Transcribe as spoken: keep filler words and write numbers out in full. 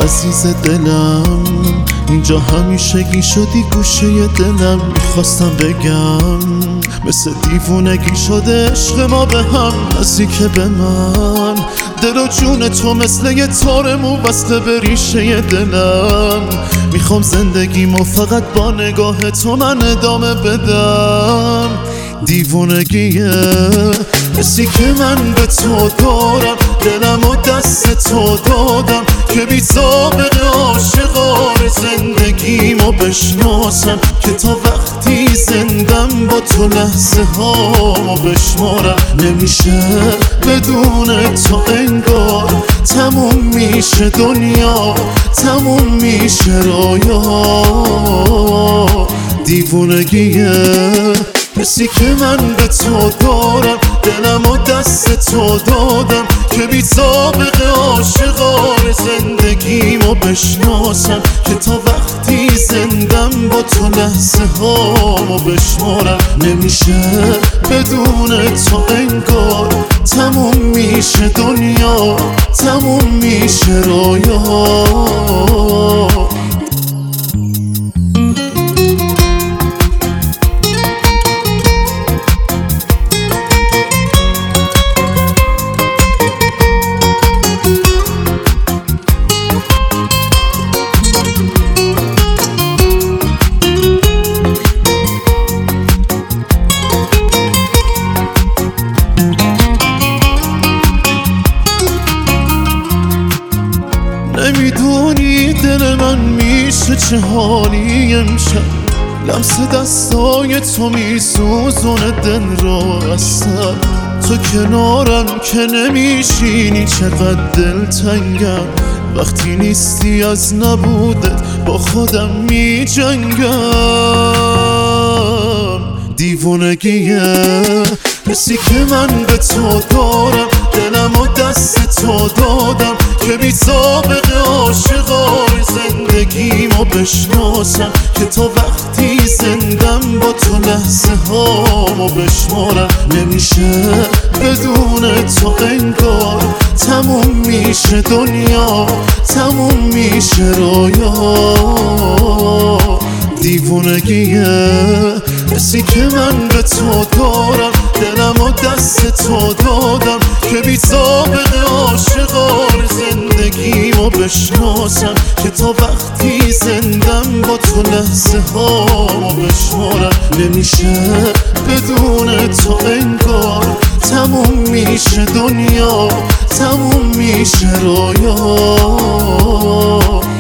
عزیز دلم، اینجا همیشگی شدی گوشه دلم. میخواستم بگم مثل دیوونگی شده عشق ما به هم، نزدیک به من. دل و جون تو مثل یه تار مو وصله به ریشه دلم. میخوام زندگیمو فقط با نگاه تو من ادامه بدم. دیوونگیه حسی که من به تو دارم، دلم و دست تو دادم که بی سابقه عاشقار زندگیمو بشناسم، که تا وقتی زندم با تو لحظه هامو بشمارم. نمیشه بدون تو انگار تموم میشه دنیا، تموم میشه رویا. دیوونگیه حسی که من به تو دارم، دلم و دست تو دادم که بی سابقه عاشقار زندگیمو بشناسم، که تا وقتی زندم با تو لحظه هامو بشمارم. نمیشه بدون تو انگار تموم میشه دنیا، تموم میشه رویا. نمیدونی دل من میشه چه حالی امشب، لمس دستای تو میسوزونه دل رو اصلا. تو کنارم که نمیشینی چقدر دل تنگم، وقتی نیستی از نبودت با خودم میجنگم. دیوونگیه حسی که من به تو دارم، دلم و دست تو دادم که بی سابقه عاشقار زندگیمو بشناسم، که تا وقتی زندم با تو لحظه هامو بشمارم. نمیشه بدون تو انگار تموم میشه دنیا، تموم میشه رویا. دیوونگیه حسی که من به تو دارم، دلم و دست تو دادم که بی سابقه عاشقار زندگیمو بشناسم، که تا وقتی زندم با تو لحظه هامو بشمارم. نمیشه بدون تو انگار تموم میشه دنیا، تموم میشه رویا.